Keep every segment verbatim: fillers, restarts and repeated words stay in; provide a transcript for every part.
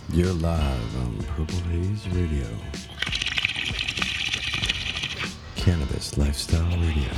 You're live on Purple Haze Radio. Cannabis Lifestyle Radio.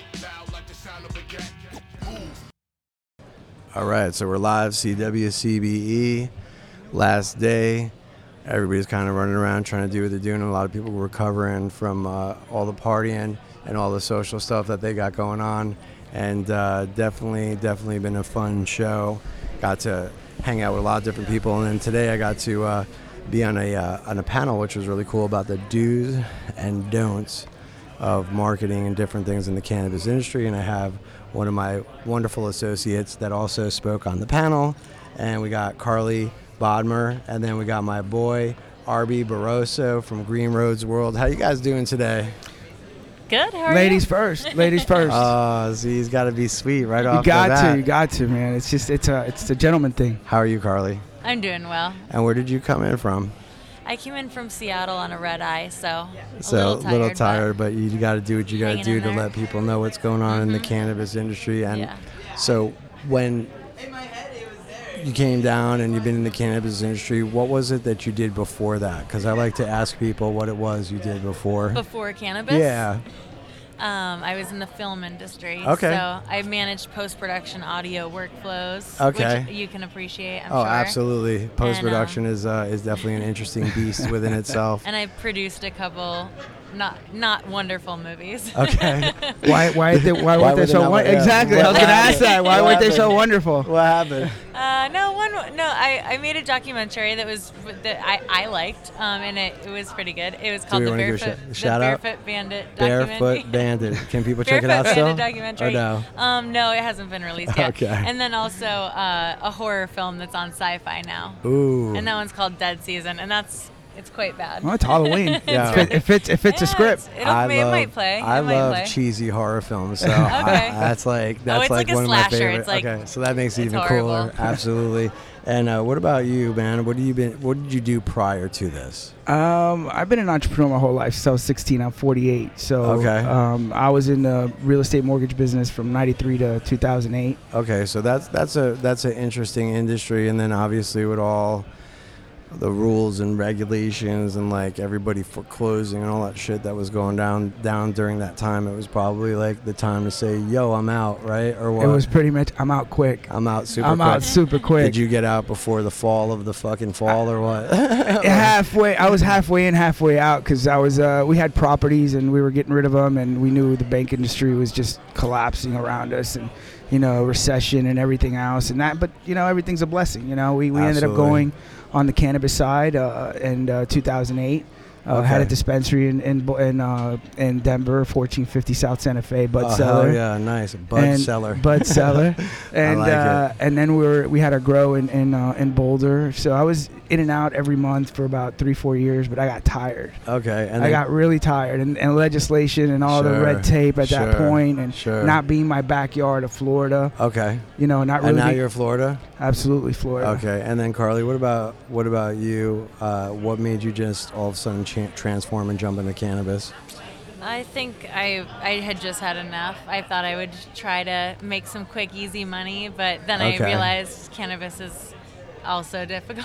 All right, so we're live, C W C B E, last day. Everybody's kind of running around trying to do what they're doing. A lot of people were recovering from uh, all the partying and all the social stuff that they got going on. And uh, definitely, definitely been a fun show. Got to hang out with a lot of different people. And then today I got to uh, be on a uh, on a panel, which was really cool, about the do's and don'ts of marketing and different things in the cannabis industry. And I have one of my wonderful associates that also spoke on the panel. And we got Carly Bodmer, and then we got my boy Arby Barroso from Green Roads World. How you guys doing today? Good. How are Ladies you? first. Ladies first. Oh, see, he's got to be sweet right you off got the bat. to. You got to, man. It's just it's a it's a gentleman thing. How are you, Carly? I'm doing well. And where did you come in from? I came in from Seattle on a red eye, so a So little tired. little tired, but, but you got to do what you got to Hanging do in to there. let people know what's going on Mm-hmm. in the cannabis industry. And Yeah. so when you came down and you've been in the cannabis industry, what was it that you did before that? Because I like to ask people what it was you did before. Before cannabis, Yeah. um, I was in the film industry. Okay. So I managed post-production audio workflows, Okay. which you can appreciate, I'm Oh, sure. absolutely. Post-production is uh, is definitely an interesting beast within itself. And I produced a couple not not wonderful movies. Okay. Why why they, why, Why weren't were they they so not- won- yeah. exactly? What I was gonna happened? ask that. Why What weren't they so happened? wonderful? What happened? Uh, no, one. No, I, I made a documentary that was that I, I liked, um, and it, it was pretty good. It was called we the wanna give a Barefoot, sh- the shout out? Barefoot Bandit documentary. Barefoot Bandit. Can people check it Barefoot out still? Bandit documentary. Or no? Um, no, it hasn't been released yet. Okay. And then also uh, a horror film that's on Sci-Fi now, Ooh. and that one's called Dead Season, and that's it's quite bad. Well, it's Halloween. Yeah. It fit- It fits. It fits Yeah, a script. it's- It'll, I it love, might play. I it might love play. cheesy horror films, so I- Okay. that's like that's it's like, like a one of my slasher. favorite. It's like- okay, so that makes it it's even horrible. cooler. Absolutely. And uh, what about you, man? What do you been? What did you do prior to this? Um, I've been an entrepreneur my whole life. So I was sixteen. I'm forty-eight. So Okay. um, I was in the real estate mortgage business from ninety-three to two thousand eight. Okay, so that's that's a that's an interesting industry, and then obviously with all the rules and regulations and like everybody foreclosing and all that shit that was going down down during that time, it was probably like the time to say, "Yo, I'm out," right? Or what? It was pretty much. I'm out quick. I'm out super I'm quick. out super quick. Did you get out before the fall of the fucking fall or what? halfway I was halfway in, halfway out, because I was uh, we had properties and we were getting rid of them, and we knew the bank industry was just collapsing around us, and you know, recession and everything else, and that. But you know, everything's a blessing. You know, we we ended up Absolutely. going on the cannabis side uh, in uh, two thousand eight. Uh, Had a Okay. dispensary in in Bo- in, uh, in Denver, fourteen fifty South Santa Fe, Bud Oh, Cellar. hell yeah, nice. Bud and Cellar. Bud Cellar, and like uh, it. and then we were we had a grow in in, uh, in Boulder. So I was in and out every month for about three four years, but I got tired. Okay, and I then, got really tired, and, and legislation and all the Sure, red tape at that sure, point, and sure. not being my backyard of Florida. okay, You know, not really. and now be- you're in Florida. absolutely Florida. Okay, and then Carly, what about what about you? Uh, what made you just all of a sudden cha- transform and jump into cannabis? I think I I had just had enough. I thought I would try to make some quick, easy money, but then Okay. I realized cannabis is also difficult.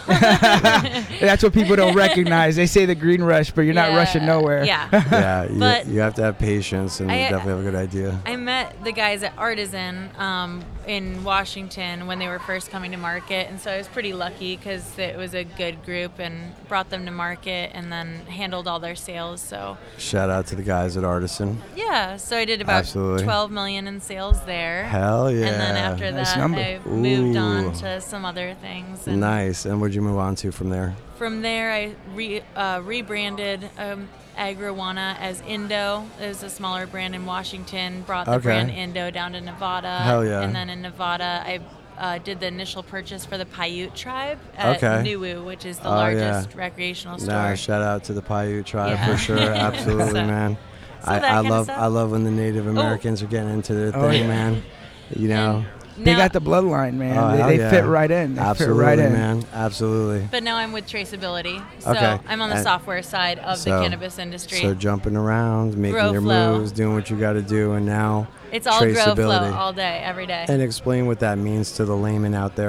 That's what people don't recognize. They say the green rush, but you're not Yeah, rushing nowhere. Yeah. Yeah, you, But- you have to have patience, and you I- definitely have a good idea. I met the guys at Artisan um, in Washington when they were first coming to market, and so I was pretty lucky because it was a good group and brought them to market and then handled all their sales. So Shout out to the guys at Artisan. yeah, so I did about Absolutely. twelve million in sales there. Hell yeah! And then after Nice that, number. I moved on Ooh. to some other things. And Nice. And what'd you move on to from there? From there, I re, uh, rebranded um, Agrijuana as Indo. It was a smaller brand in Washington. Brought the Okay. brand Indo down to Nevada. Hell yeah. And then in Nevada, I uh, did the initial purchase for the Paiute tribe at Okay. Nuwu, which is the Oh, largest yeah. recreational store. Nah, shout out to the Paiute tribe Yeah. for sure. Absolutely, So- man. so I, that I kinda love stuff. I love when the Native Americans are getting into their Oh, thing, yeah. man. You know. And They now- got the bloodline, man. Oh, they hell they yeah. fit right in. They Absolutely, fit right in. man. Absolutely. But now I'm with traceability. So Okay. I'm on the And- software side of so- the cannabis industry. So jumping around, making Grow your flow. moves, doing what you got to do, and now it's all grow flow traceability. all day, every day. And explain what that means to the layman out there.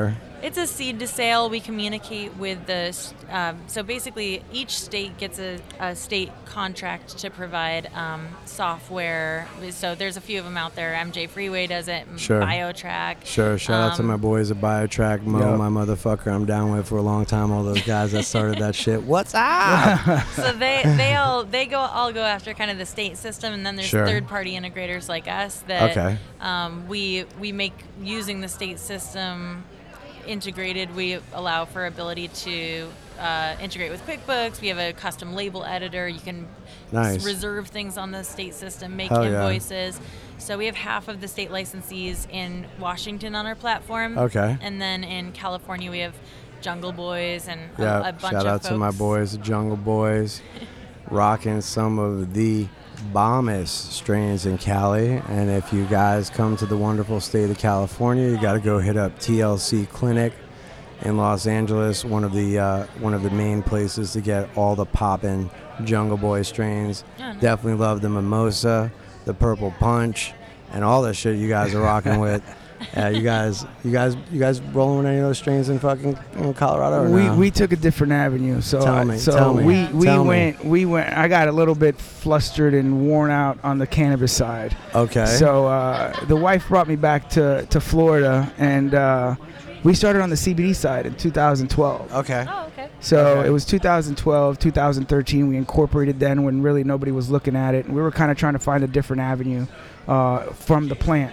It's a seed to sale. We communicate with the, um, so basically each state gets a, a state contract to provide um, software. So there's a few of them out there. M J Freeway does it, Sure. BioTrack. Sure, shout um, out to my boys at BioTrack, Mo, Yep. my motherfucker I'm down with for a long time, all those guys that started that shit. What's up? So they they all they go all go after kind of the state system, and then there's Sure. third party integrators like us that Okay. um, we we make using the state system integrated. We allow for ability to uh, integrate with QuickBooks. We have a custom label editor. You can Nice. s- reserve things on the state system, make Hell yeah. invoices. So we have half of the state licensees in Washington on our platform. Okay. And then in California we have Jungle Boys and a, Yeah, a bunch shout of out to my folks. boys, the Jungle Boys, rocking some of the bombest strains in Cali. And if you guys come to the wonderful state of California, you got to go hit up T L C Clinic in Los Angeles, one of the uh, one of the main places to get all the poppin' Jungle Boy strains. Yeah, nice. Definitely love the Mimosa, the Purple Punch, and all that shit you guys are rocking with. Uh, you guys, you guys, you guys rolling with any of those strains in fucking in Colorado? Or We no? we took a different avenue. So Tell me, so tell me, we we tell me. went we went. I got a little bit flustered and worn out on the cannabis side. Okay. So uh, the wife brought me back to to Florida, and uh, we started on the C B D side in two thousand twelve. Okay. Oh, okay. So Okay. it was two thousand twelve, two thousand thirteen. We incorporated then when really nobody was looking at it, and we were kind of trying to find a different avenue uh, from the plant.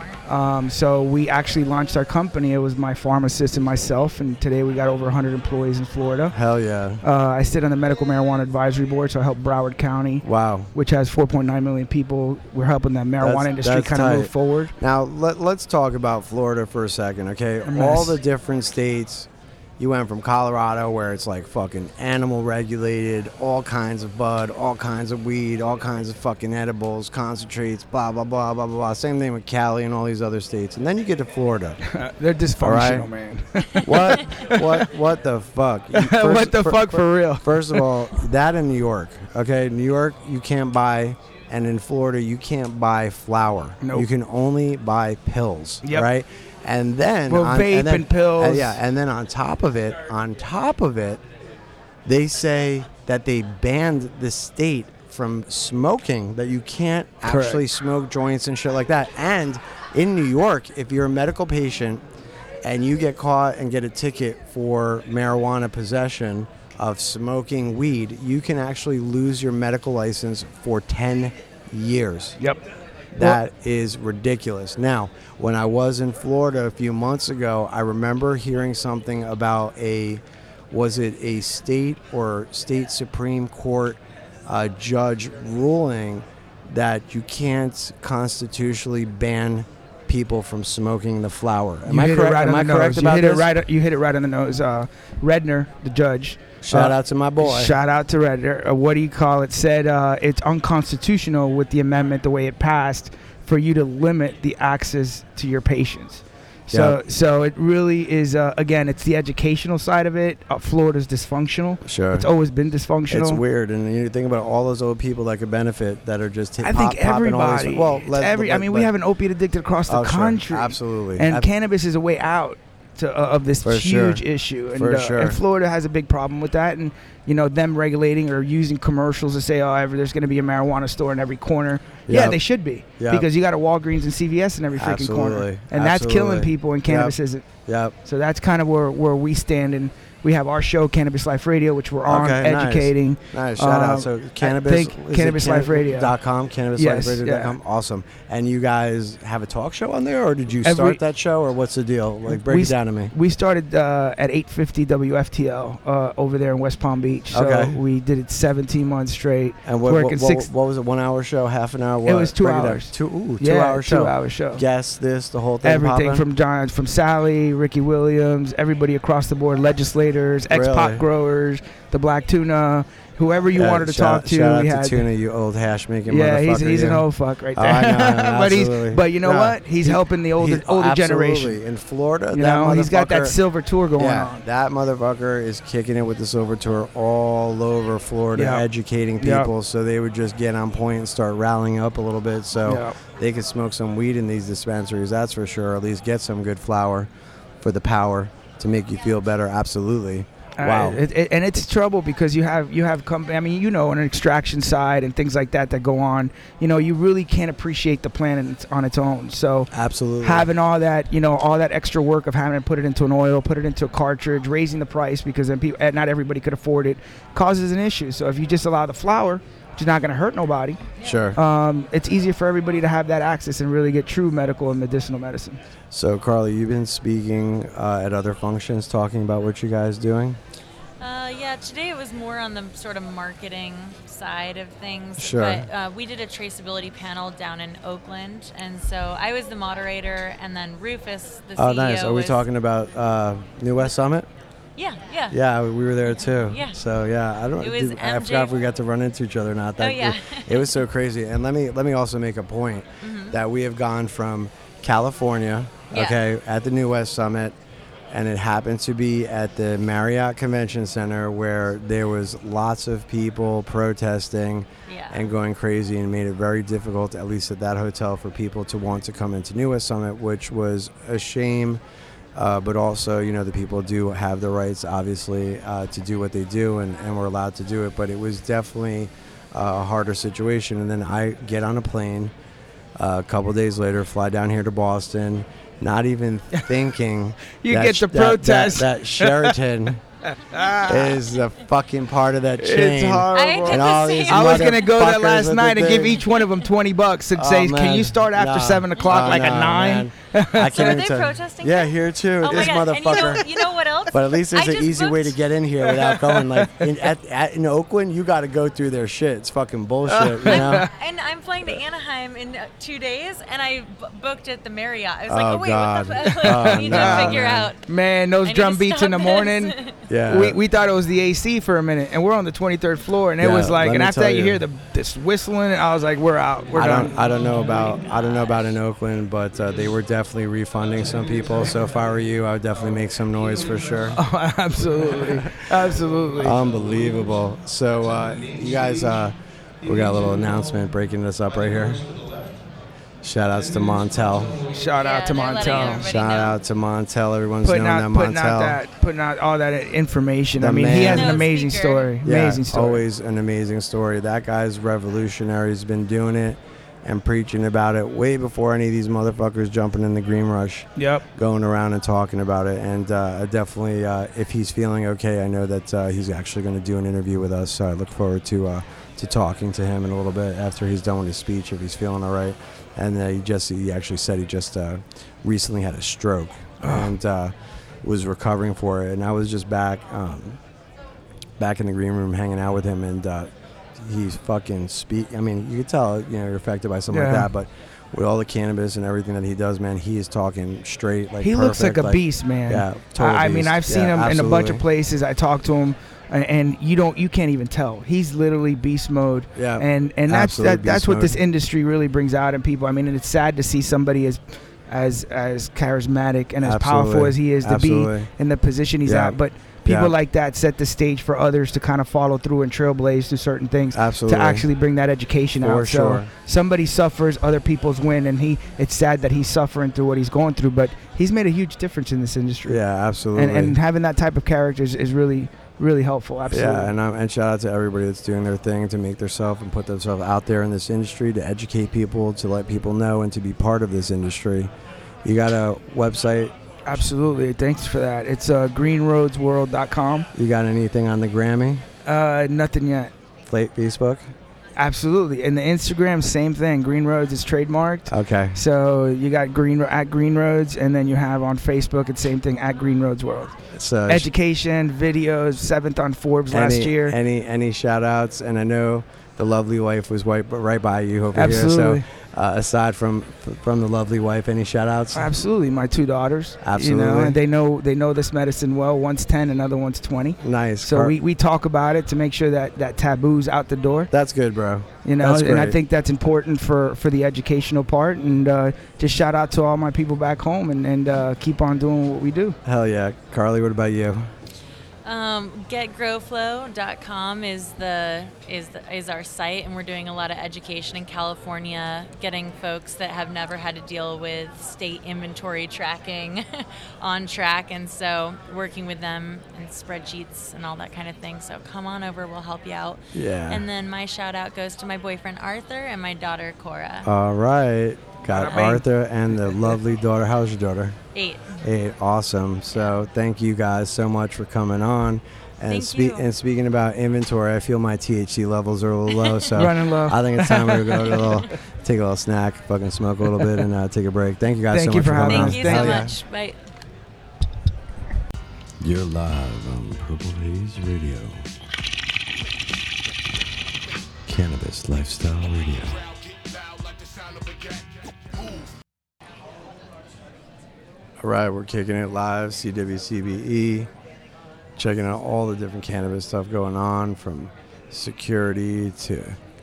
Um, so we actually launched our company. It was my pharmacist and myself, and today we got over one hundred employees in Florida. Hell yeah. Uh, I sit on the Medical Marijuana Advisory Board, so I help Broward County, Wow. which has four point nine million people. We're helping the marijuana That's- industry that's kind of move tight. forward. Now let, let's talk about Florida for a second, okay? A mess. All the different states. You went from Colorado, where it's like fucking animal regulated, all kinds of bud, all kinds of weed, all kinds of fucking edibles, concentrates, blah blah blah blah blah. blah. Same thing with Cali and all these other states, and then you get to Florida. They're dysfunctional, right. man. What? what? What the fuck? First- what the fir- fuck for real? First of all, that in New York, okay? New York, you can't buy, and in Florida, you can't buy flour. Nope. You can only buy pills, Yep. right? And then, Well, on, vape and, then and pills. uh, yeah, and then on top of it, on top of it, they say that they banned the state from smoking, that you can't Correct. actually smoke joints and shit like that. And in New York, if you're a medical patient and you get caught and get a ticket for marijuana possession of smoking weed, you can actually lose your medical license for ten years. Yep. That is ridiculous. Now, when I was in Florida a few months ago, I remember hearing something about a, was it a state or state Supreme Court uh, judge ruling that you can't constitutionally ban people from smoking the flower. Am You I hit correct? it right Am on I the correct nose. about you hit this? It right, you hit it right on the nose. Uh, Redner, the judge. Shout uh, out to my boy. Shout out to Redner. Uh, what do you call it? Said uh, it's unconstitutional with the amendment the way it passed for you to limit the access to your patients. So, Yep. so it really is. Uh, again, it's the educational side of it. Uh, Florida's dysfunctional. Sure. It's always been dysfunctional. It's weird, and you think about all those old people that could benefit that are just hit, I pop, think popping all everybody. these. Well, it's let- every. let- I mean, we let- have an opiate addicted across the Oh, sure. country. Absolutely. And Ab- cannabis is a way out to, uh, of this For huge sure. issue. And, For uh, sure. and Florida has a big problem with that. And, you know, them regulating or using commercials to say, oh, ever, there's going to be a marijuana store in every corner. Yeah, Yep. they should be. Yep. Because you got a Walgreens and C V S in every freaking corner. Absolutely. And that's killing Absolutely. people, and cannabis isn't. Yep. So that's kind of where, where we stand. And we have our show, Cannabis Life Radio, which we're on, Okay, nice. educating. Nice. Shout Um, out. So I cannabis. think is it Cannabis Life Radio. Dot com. Cannabis Yes, Life Radio dot com. Awesome. And you guys have a talk show on there, or did you Every- start that show, or what's the deal? Like, break We it down to me. We started uh, at eight fifty W F T L uh, over there in West Palm Beach. So Okay. we did it seventeen months straight. And what, working what, what, six- what was it? One hour show? Half an hour? What? It was two Break down. hours. Two. Ooh, two yeah, hour show. two hour show. Guess this, the whole thing. Everything popping? from John, from Sally, Ricky Williams, everybody across the board, legislators, ex-pot Really? growers, the Black Tuna, whoever you Yeah, wanted to shout, talk to. Shout out we to had Tuna, you old hash making yeah, he's motherfucker. he's an you. old fuck right Oh, there. I know, I know, but he's absolutely. but you know No, what? He's he- helping the older He's- older absolutely. generation. In Florida, You that know, he's got that motherfucker- silver tour going yeah, on. that motherfucker is kicking it with the Silver Tour all over Florida, Yeah. educating Yeah. people so they would just get on point and start rallying up a little bit so Yeah. they could smoke some weed in these dispensaries, that's for sure, or at least get some good flour for the power to make you feel better, absolutely. Wow. Uh, it, it, and it's trouble because you have you have company. I mean, you know, on an extraction side and things like that that go on. You know, you really can't appreciate the plant in its, on its own. So absolutely having all that, you know, all that extra work of having to put it into an oil, put it into a cartridge, raising the price because then people, not everybody could afford it, causes an issue. So if you just allow the flower, which is not going to hurt nobody, sure, um, it's easier for everybody to have that access and really get true medical and medicinal medicine. So Carly, you've been speaking uh, at other functions, talking about what you guys doing. Uh, yeah, today it was more on the sort of marketing side of things. Sure. But uh, we did a traceability panel down in Oakland, and so I was the moderator, and then Rufus, the oh, C E O. Oh, nice. Are we was, talking about uh, New West Summit? Yeah, yeah. Yeah, we were there too. Yeah. So yeah, I don't. It was Dude, I M J forgot if we got to run into each other or not. That, Oh, yeah. It, it was so crazy. And let me let me also make a point Mm-hmm. that we have gone from California, Yeah. okay, at the New West Summit, and it happened to be at the Marriott Convention Center where there was lots of people protesting Yeah. and going crazy, and made it very difficult, at least at that hotel, for people to want to come into New West Summit, which was a shame. Uh, but also, you know, the people do have the rights, obviously, uh, to do what they do, and, and we're allowed to do it. But it was definitely uh, a harder situation. And then I get on a plane uh, a couple days later, fly down here to Boston, not even thinking You that get sh- the that- that- protest. That, Sheraton is a fucking part of that chain. It's horrible. I did And the all same. these I was gonna go there motherfuckers last at night the and give thing. each one of them twenty bucks and Oh, say, "Can man. you start after No. seven o'clock, Oh, like no, at nine?" man. I So can't are even they tell you. protesting Yeah, too? here too. Oh this my God. And you know, motherfucker. you know what else? But at least there's I an just easy way to booked- get in here without going. Like in, at, at, in Oakland, you got to go through their shit. It's fucking bullshit, you know. And I'm flying to Anaheim in uh, two days, and I b- booked at the Marriott. I was Oh, like, oh, wait, God. what the fuck? Like, Oh, I need no, to figure man. out. Man, those I need drum to beats in the stop morning. this. Yeah. We, we thought it was the A C for a minute, and we're on the twenty-third floor, and it Yeah, was like, let and me after tell that you you. hear the this whistling, and I was like, we're out, we're I done. don't. I don't know about. I don't know about in Oakland, but uh, they were definitely refunding some people. So if I were you, I would definitely make some noise for sure. Oh, absolutely, absolutely. Unbelievable. So uh, you guys, uh, we got a little announcement breaking this up right here. Shout outs to Montel. Shout Yeah, out to they're letting Montel. everybody Shout know. out to Montel. Everyone's Putting knowing out, that putting Montel. out that, putting out all that information. The I mean, he man. has an No amazing speaker. story. Yeah, Amazing story. always an amazing story. That guy's revolutionary. He's been doing it and preaching about it way before any of these motherfuckers jumping in the green rush, Yep. going around and talking about it. And uh, I definitely, uh, if he's feeling okay, I know that uh, he's actually going to do an interview with us. So I look forward to uh, to talking to him in a little bit after he's done with his speech, if he's feeling all right. And uh, he just he actually said he just uh, recently had a stroke and uh, was recovering for it. And I was just back um, back in the green room hanging out with him, and uh, he's fucking speak. I mean, you could tell, you know, you're affected by something like Yeah. that, but with all the cannabis and everything that he does, man, he is talking straight. Like He looks like perfect, a beast, man. Yeah, total I, I mean, beast. I've seen Yeah, him in a bunch of absolutely. places. I talked to him, and, and you don't, you can't even tell. He's literally beast mode. Yeah, and and that's absolute that, that's beast what mode. this industry really brings out in people. I mean, and it's sad to see somebody as as as charismatic and as powerful Absolutely. as he is to Absolutely. be in the position he's Yeah. at, but. People Yeah. like that set the stage for others to kind of follow through and trailblaze through certain things Absolutely. to actually bring that education For out. sure. So somebody suffers, other people's win, and he. It's sad that he's suffering through what he's going through, but he's made a huge difference in this industry. Yeah, absolutely. And, and having that type of character is, is really, really helpful. Absolutely. Yeah, and, um, and shout out to everybody that's doing their thing to make themselves and put themselves out there in this industry, to educate people, to let people know, and to be part of this industry. You got a website? Absolutely. Thanks for that. It's uh, green roads world dot com. You got anything on the Grammy? Uh, nothing yet. Plate Facebook? Absolutely. And the Instagram, same thing. Green Roads is trademarked. Okay. So you got Green at Green Roads, and then you have on Facebook, it's same thing, at Green Roads World. So Education, videos, seventh on Forbes any, last year. Any any shout outs? And I know the lovely wife was right, right by you over Absolutely. here. So uh, aside from from the lovely wife, any shout outs? Absolutely. My two daughters. You know, Absolutely. and they know they know this medicine well. One's ten, another one's twenty. Nice. So Car- we, we talk about it to make sure that that taboo's out the door. That's good, bro. You know, That's and I great. think that's important for, for the educational part. And uh, just shout out to all my people back home, and, and uh, keep on doing what we do. Hell yeah. Carly, what about you? Um, get grow flow dot com is the is the, is our site, and we're doing a lot of education in California, getting folks that have never had to deal with state inventory tracking on track, and so working with them in spreadsheets and all that kind of thing. So come on over, we'll help you out. Yeah. And then my shout out goes to my boyfriend Arthur and my daughter Cora. All right. Got Right. Arthur and the lovely daughter. How's your daughter? Eight. Hey, awesome. So thank you guys so much for coming on. And, Thank spe- you. and speaking about inventory, I feel my T H C levels are a little low. So Running low. I think it's time to go to a little, take a little snack, fucking smoke a little bit, and uh, take a break. Thank you guys Thank so you much for for coming having on. us. Thank you Hell so yeah. much. Bye. You're live on Purple Haze Radio. Cannabis Lifestyle Radio. All right, we're kicking it live, C W C B E, checking out all the different cannabis stuff going on, from security to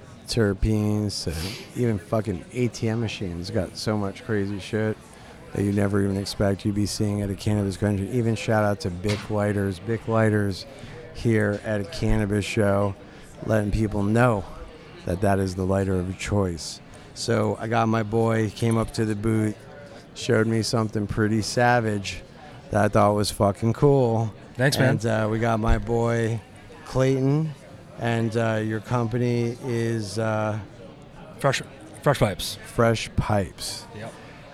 terpenes to even fucking A T M machines. Got so much crazy shit that you never even expect you'd be seeing at a cannabis convention. Even shout out to Bic Lighters. Bic Lighters here at a cannabis show, letting people know that that is the lighter of choice. So I got my boy, he came up to the booth, showed me something pretty savage that I thought was fucking cool. Thanks, man. And uh, we got my boy Clayton, and uh, your company is uh, Fresh, fresh pipes. Fresh Pipes. Yep.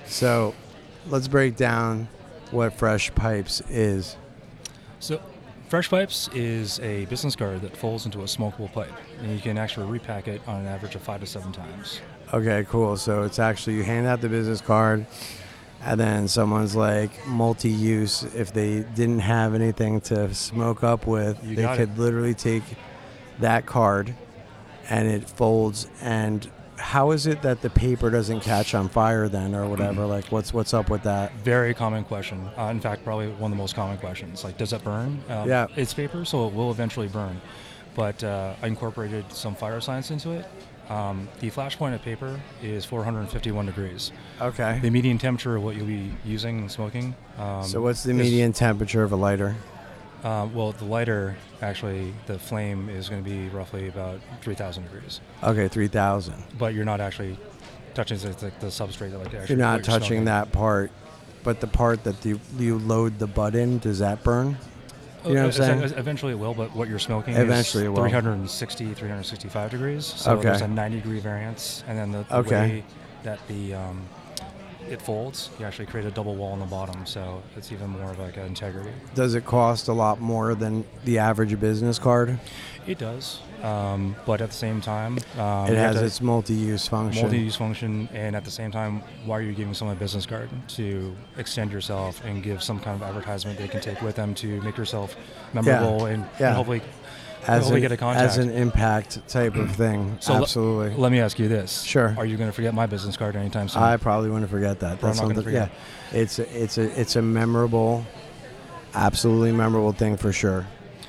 So let's break down what Fresh Pipes is. So, Fresh Pipes is a business card that folds into a smokable pipe, and you can actually repack it on an average of five to seven times. Okay, cool. So it's actually, you hand out the business card, and then someone's like multi-use. If they didn't have anything to smoke up with, You they got could it. literally take that card and it folds. And how is it that the paper doesn't catch on fire then, or whatever? Like, what's what's up with that? Very common question. Uh, in fact, probably one of the most common questions. Like, does it burn? Um, Yeah. It's paper, so it will eventually burn. But uh, I incorporated some fire science into it. Um, the flash point of paper is four hundred fifty-one degrees. Okay. The median temperature of what you'll be using and smoking. Um, So what's the is- median temperature of a lighter? Uh, well, the lighter, actually, the flame is going to be roughly about three thousand degrees. Okay, three thousand. But you're not actually touching the, the, the substrate that like actually. You're not what touching smoking. that part, but the part that you, you load the bud in, does that burn? You know what I'm Uh, saying? ev- Eventually it will, but what you're smoking Eventually is it will. three sixty, three sixty-five degrees. So Okay. there's a ninety degree variance, and then the, the Okay. way that the um, it folds, you actually create a double wall on the bottom, so it's even more of like an integrity. Does it cost a lot more than the average business card? It does, um, but at the same time, um, It you have has to- its multi-use function. multi-use function, and at the same time, why are you giving someone a business card? To extend yourself and give some kind of advertisement they can take with them to make yourself memorable and, Yeah. and hopefully as hopefully an, get a contact. as an impact type of thing. So le- Absolutely. Let me ask you this. Sure. Are you going to forget my business card anytime soon? I probably wouldn't forget that. Bro, I'm That's not gonna something. Yeah, forget. it's a, it's a it's a memorable, absolutely memorable thing for sure.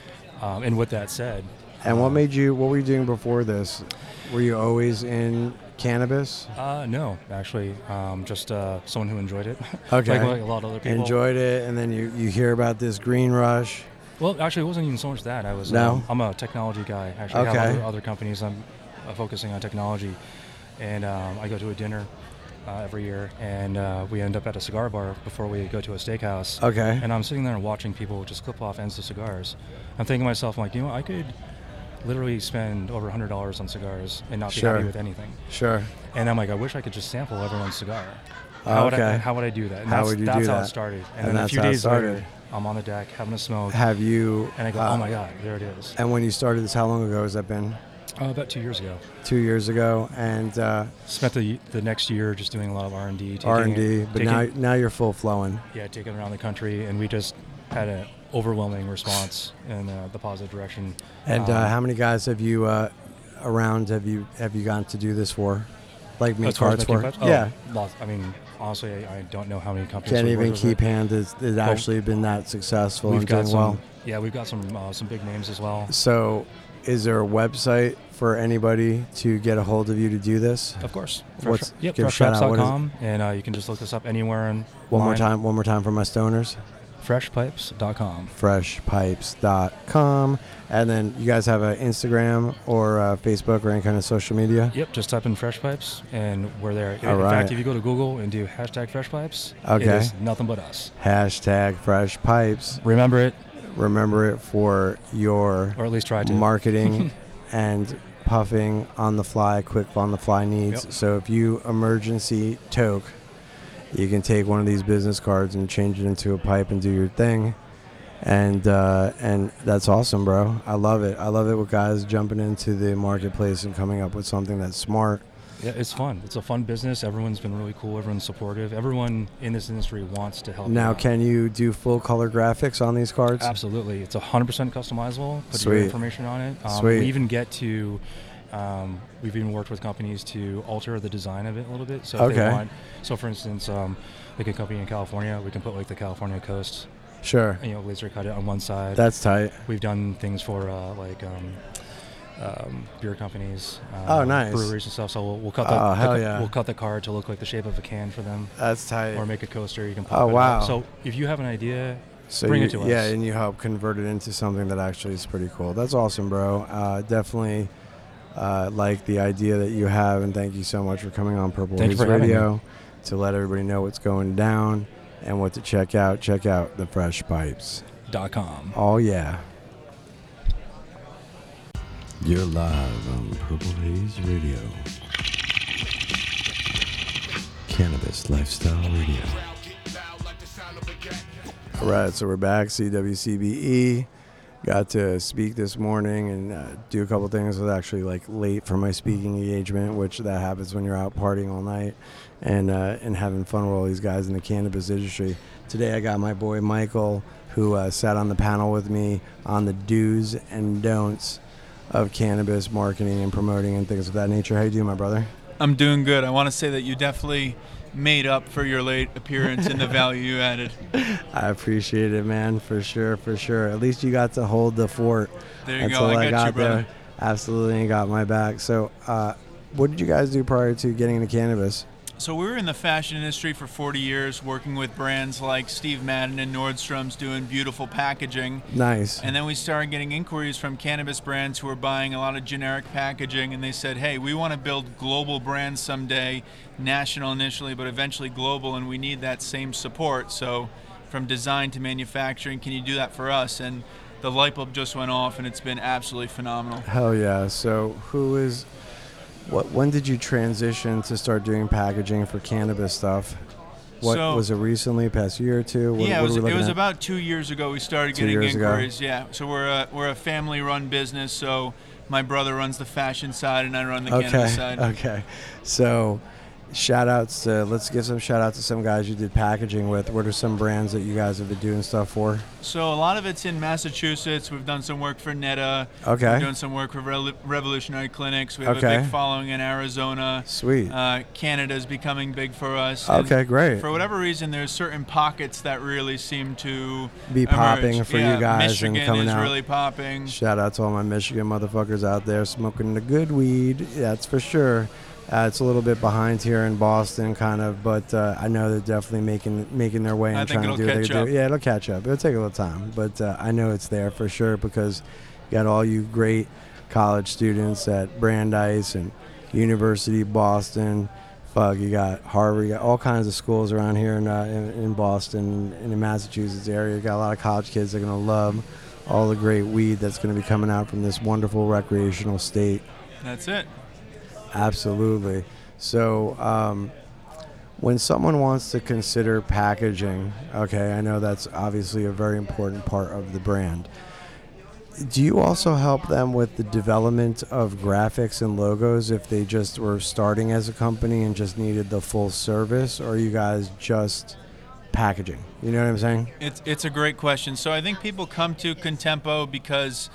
um, and with that said, And what um, made you? What were you doing before this? Were you always in cannabis? Uh, no, actually, um, just uh, someone who enjoyed it. Okay. like, like a lot of other people. Enjoyed it, and then you, you hear about this green rush. Well, actually, it wasn't even so much that. I was. No? Um, I'm a technology guy. Actually, I Okay. have other, other companies. I'm uh, focusing on technology, and um, I go to a dinner uh, every year, and uh, we end up at a cigar bar before we go to a steakhouse. Okay. And I'm sitting there and watching people just clip off ends of cigars. I'm thinking to myself, I'm like, you know, I could literally spend over one hundred dollars on cigars and not be Sure. happy with anything. Sure. And I'm like, I wish I could just sample everyone's cigar. Oh, How would I, okay. how would I do that? And How that's, would you that's do how that? it started. And And, then a that's few how it days started. later, I'm on the deck having a smoke. Have you? And I go, uh, oh my God, there it is. And when you started this, how long ago has that been? Uh, about two years ago. Two years ago, and uh, Spent the the next year just doing a lot of R and D. taking R and D. it- But taking- now now you're full flowing. yeah, taking it around the country, and we just had an overwhelming response in uh, the positive direction. And Um, uh, how many guys have you uh, around? Have you have you gotten to do this for? Like me as far as cards making for? pipes? Oh, Yeah. lots. I mean, honestly, I, I don't know how many companies. Can't we've even worked with. keep hand. It's, it's actually been that successful We've and got doing some. well. Yeah, we've got some uh, some big names as well. So, is there a website for anybody to get a hold of you to do this? Of course. What's- yep, give a shout out. What is it? freshpipes dot com, and uh, you can just look us up anywhere. And One more time. One more time for my stoners. fresh pipes dot com. fresh pipes dot com. And then you guys have an Instagram or uh, Facebook or any kind of social media? Yep, just type in Fresh Pipes and we're there. All in right. fact, if you go to Google and do hashtag Fresh Pipes, Okay. it is nothing but us. Hashtag Fresh Pipes. Remember it, Remember it for your or at least try to. marketing and puffing on the fly, quick on the fly needs. Yep. So if you emergency toke, you can take one of these business cards and change it into a pipe and do your thing. And uh, and that's awesome, bro. I love it. I love it with guys jumping into the marketplace and coming up with something that's smart. Yeah, it's fun. It's a fun business. Everyone's been really cool. Everyone's supportive. Everyone in this industry wants to help. Now, you out. can you do full color graphics on these cards? Absolutely. It's one hundred percent customizable. Put Sweet. your information on it. Um, Sweet. We even get to, um, we've even worked with companies to alter the design of it a little bit. So if Okay. they want, so for instance, um, like a company in California, we can put like the California coast, Sure. you know, laser cut it on one side. That's tight. We've done things for uh, like um, um, beer companies, um, Oh, nice. breweries and stuff. So we'll, we'll cut the, Oh, the hell co- yeah. we'll cut the card to look like the shape of a can for them, That's tight. or make a coaster. You can pop Oh, it wow. up. So if you have an idea, So bring you, it to us. Yeah, and you help convert it into something that actually is pretty cool. That's awesome, bro. Uh, definitely uh, like the idea that you have, and thank you so much for coming on Purple Thank you Haze for having Radio to let everybody know what's going down and what to check out. Check out the Fresh Pipes. dot com. Oh, yeah. You're live on Purple Haze Radio. Cannabis Lifestyle Radio. All right, so we're back, C W C B E. Got to speak this morning and uh, do a couple things. I was actually like late for my speaking engagement, which that happens when you're out partying all night and uh, and having fun with all these guys in the cannabis industry. Today I got my boy Michael, who uh, sat on the panel with me on the do's and don'ts of cannabis marketing and promoting and things of that nature. How you doing, my brother? I'm doing good. I want to say that you definitely made up for your late appearance and the value you added. I appreciate it, man, for sure, for sure. At least you got to hold the fort. There you That's go. all I I got, got you, brother. there. Absolutely, and got my back. So, uh, what did you guys do prior to getting into cannabis? So we were in the fashion industry for forty years, working with brands like Steve Madden and Nordstrom's, doing beautiful packaging. Nice. And then we started getting inquiries from cannabis brands who were buying a lot of generic packaging, and they said, hey, we want to build global brands someday, national initially, but eventually global, and we need that same support. So from design to manufacturing, can you do that for us? And the light bulb just went off, and it's been absolutely phenomenal. Hell yeah. So, who is, what? When did you transition to start doing packaging for cannabis stuff? What So- was it recently? Past year or two? What, yeah, what it was, are we it looking was at? about two years ago we started Two getting years ago. inquiries. Yeah, so we're a, we're a family-run business, so my brother runs the fashion side and I run the cannabis Okay. side. Okay. So, shout outs to, let's give some shout outs to some guys you did packaging with. What are some brands that you guys have been doing stuff for? So a lot of it's in Massachusetts. We've done some work for Netta. Okay. We're doing some work for Rel- Revolutionary Clinics. We have Okay. a big following in Arizona. Sweet. Uh, Canada's becoming big for us. And Okay, great. For whatever reason, there's certain pockets that really seem to Be emerge. popping for you Yeah, guys Michigan and coming is out. really popping. Shout out to all my Michigan motherfuckers out there smoking the good weed. That's for sure. Uh, it's a little bit behind here in Boston, kind of, but uh, I know they're definitely making making their way and I think trying to it'll do what they catch up. do. Yeah, it'll catch up. It'll take a little time, but uh, I know it's there for sure because you got all you great college students at Brandeis and University of Boston. Fuck, you got Harvard. You got all kinds of schools around here in uh, in, in Boston and in the Massachusetts area. You got a lot of college kids that are gonna love all the great weed that's going to be coming out from this wonderful recreational state. That's it. Absolutely. So, um, when someone wants to consider packaging, okay, I know that's obviously a very important part of the brand. Do you also help them with the development of graphics and logos if they just were starting as a company and just needed the full service, or are you guys just packaging? You know what I'm saying? It's it's a great question. So I think people come to Contempo because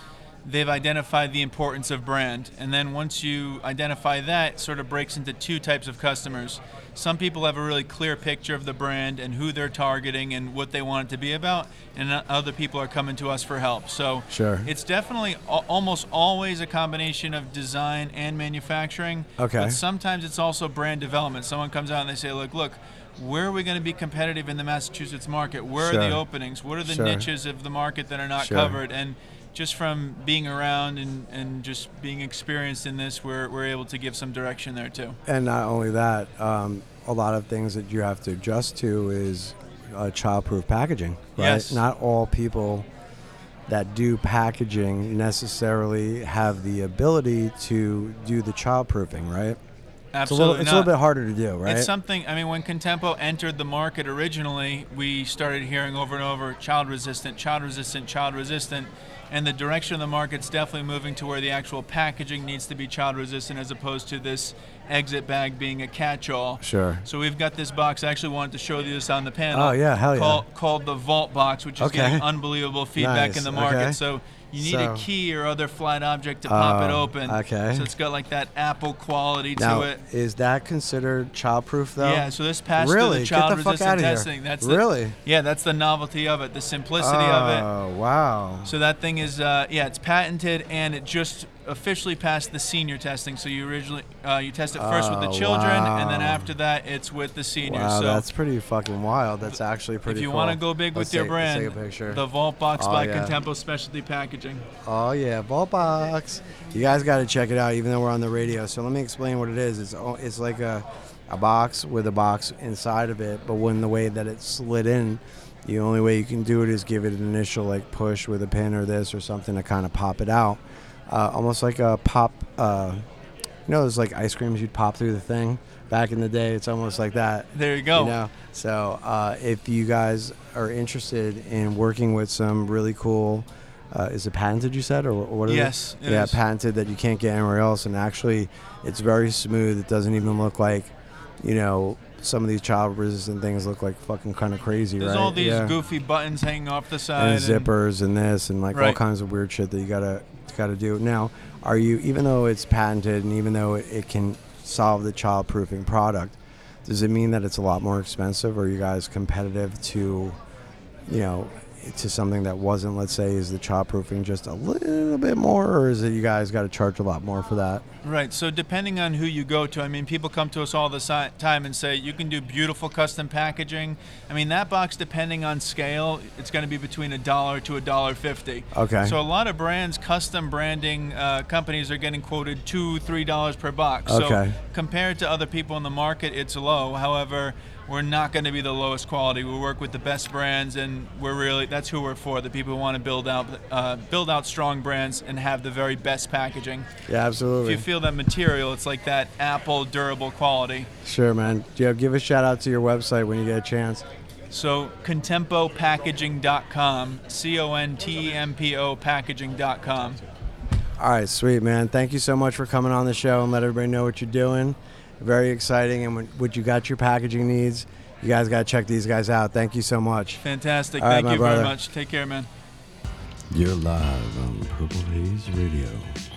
they've identified the importance of brand. And then once you identify that, it sort of breaks into two types of customers. Some people have a really clear picture of the brand and who they're targeting and what they want it to be about, and other people are coming to us for help. So sure. It's definitely al- almost always a combination of design and manufacturing. Okay. But sometimes it's also brand development. Someone comes out and they say, look, look, where are we going to be competitive in the Massachusetts market? Where Sure. are the openings? What are the Sure. niches of the market that are not Sure. covered? And just from being around and, and just being experienced in this, we're, we're able to give some direction there too. And not only that, um, a lot of things that you have to adjust to is uh, child-proof packaging, right? Yes. Not all people that do packaging necessarily have the ability to do the child-proofing, right? Absolutely It's a little, it's not. a little bit harder to do, right? It's something, I mean, when Contempo entered the market originally, we started hearing over and over, child resistant, child resistant, child resistant, and the direction of the market's definitely moving to where the actual packaging needs to be child resistant as opposed to this exit bag being a catch-all. Sure. So we've got this box, I actually wanted to show you this on the panel. Oh, yeah, hell yeah. Call, called the Vault Box, which is Okay. getting unbelievable feedback Nice, in the market. okay. So you need So- a key or other flat object to pop it Oh, open. okay. So it's got like that Apple quality Now, to it. is that considered child-proof, though? Yeah, so this passed Really? through the Get the fuck child-resistant outta here. testing. That's Really? The, yeah, that's the novelty of it, the simplicity of it. Oh, wow. So that thing is, uh, yeah, it's patented, and it just officially passed the senior testing. So you originally, uh, you test it first with the Oh, children, and then wow. after that, it's with the seniors. Wow, so that's pretty fucking wild. That's actually pretty if you cool. want to go big Let's with your take- brand, let's take a picture. the Vault Box Oh, by yeah. Contempo Specialty Packaging. Oh yeah, Vault Box. You guys got to check it out, even though we're on the radio. So let me explain what it is. It's o- it's like a, a box with a box inside of it, but when the way that it's slid in, the only way you can do it is give it an initial like push with a pin or this or something to kind of pop it out, uh, almost like a pop. Uh, you know, those like ice creams you'd pop through the thing back in the day. It's almost like that. There you go. You know? So uh, if you guys are interested in working with some really cool, uh, is it patented you said, or what? Is Yes, it? it Yeah, is. patented that you can't get anywhere else, and actually, it's very smooth. It doesn't even look like, you know, some of these child-resistant things look like fucking kind of crazy, There's right? all these yeah. goofy buttons hanging off the side. and zippers and this and like all Right. kinds of weird shit that you gotta gotta do. Now, are you, even though it's patented and even though it, it can solve the child-proofing product, does it mean that it's a lot more expensive? Or are you guys competitive to, you know, to something that wasn't, let's say, is the child-proofing just a little bit more, or is it you guys got to charge a lot more for that? Right. So depending on who you go to, I mean, people come to us all the si- time and say, you can do beautiful custom packaging. I mean, that box, depending on scale, it's going to be between a dollar to a dollar fifty. Okay. So a lot of brands, custom branding uh, companies are getting quoted two, three dollars per box. Okay. So compared to other people in the market, it's low. However, we're not going to be the lowest quality. We work with the best brands, and we're really, that's who we're for, the people who want to build out uh, build out strong brands and have the very best packaging. Yeah, absolutely. If you feel that material, it's like that Apple durable quality. Sure, man. Yeah, give a shout out to your website when you get a chance. So contempo packaging dot com, C O N T E M P O packaging dot com. All right, sweet, man. Thank you so much for coming on the show and let everybody know what you're doing. Very exciting, and when, what you got your packaging needs, you guys got to check these guys out. Thank you so much. Fantastic. All right, Thank my you brother. very much. Take care, man. You're live on Purple Haze Radio.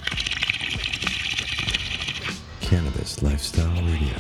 Cannabis Lifestyle Radio.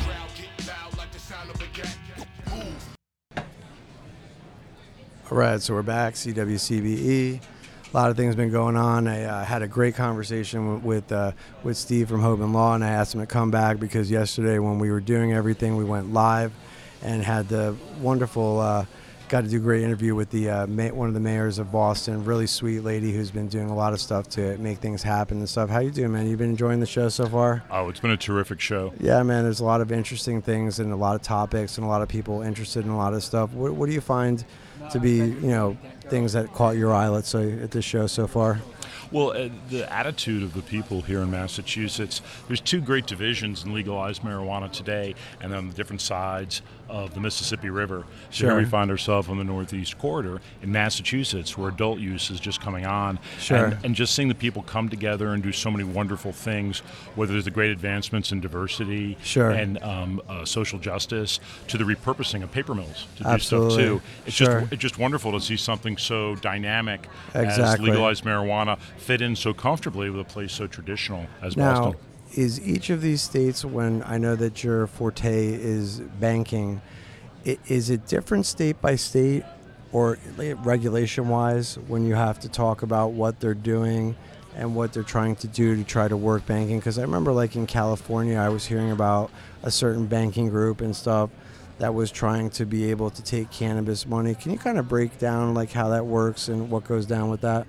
All right, so we're back, C W C B E. A lot of things been going on. I uh, had a great conversation with with, uh, with Steve from Hoban Law, and I asked him to come back because yesterday when we were doing everything, we went live and had the wonderful, uh, got to do a great interview with the uh, ma- one of the mayors of Boston, really sweet lady who's been doing a lot of stuff to make things happen and stuff. How you doing, man? You been enjoying the show so far? Oh, it's been a terrific show. Yeah, man, there's a lot of interesting things and a lot of topics and a lot of people interested in a lot of stuff. What, what do you find to be, you know, things that caught your eye, let's say, at this show so far? Well, uh, the attitude of the people here in Massachusetts, there's two great divisions in legalized marijuana today, and on the different sides of the Mississippi River. So Sure. here we find ourselves on the Northeast Corridor in Massachusetts, where adult use is just coming on. Sure. And, and just seeing the people come together and do so many wonderful things, whether it's the great advancements in diversity Sure. and um, uh, social justice, to the repurposing of paper mills to do Absolutely. stuff too. It's Sure. just it's just wonderful to see something so dynamic as Exactly. legalized marijuana fit in so comfortably with a place so traditional as Now, Boston. is each of these states, when I know that your forte is banking, i- is it different state by state or regulation wise when you have to talk about what they're doing and what they're trying to do to try to work banking? Because I remember, like in California, I was hearing about a certain banking group and stuff that was trying to be able to take cannabis money. Can you kind of break down like how that works and what goes down with that?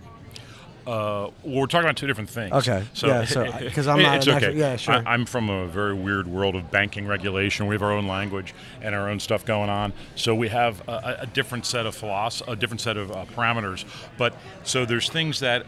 Uh, well, we're talking about two different things. Okay. So, Yeah, so- 'cause I'm not it's an okay. expert- yeah, sure. I, I'm from a very weird world of banking regulation. We have our own language and our own stuff going on. So we have a, a different set of philosophy, a different set of uh, parameters. But so there's things that